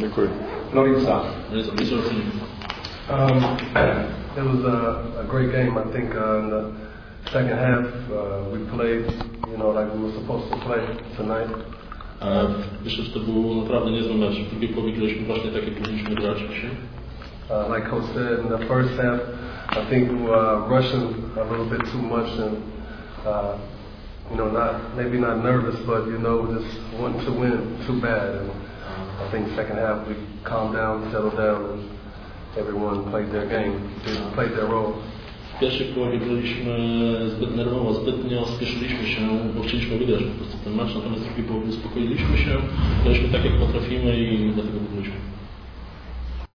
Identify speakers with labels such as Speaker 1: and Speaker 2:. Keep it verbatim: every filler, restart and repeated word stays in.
Speaker 1: Dziękuję.
Speaker 2: Lorenza.
Speaker 3: Lorenzo, please your opinion.
Speaker 4: Um, it was a, a great game. I think uh, in the second half uh, we played, you know, like we were supposed to play tonight.
Speaker 3: A myślę, że to był naprawdę niezły mecz. W drugiej połowie graliśmy właśnie tak, jak powinniśmy grać dzisiaj.
Speaker 4: Uh, like Coach said, in the first half, I think we were uh, rushing a little bit too much and, uh, you know, not maybe not nervous, but you know, just wanting to win too bad. And I think second half we calmed down, settled down, and everyone played their game, played their role.
Speaker 3: W pierwszej połowie graliśmy zbyt nerwowo, zbytnio spieszyliśmy się, bo chcieliśmy wygrać po prostu ten mecz, natomiast w drugiej połowie uspokoiliśmy się, graliśmy tak, jak potrafimy i dlatego wygraliśmy.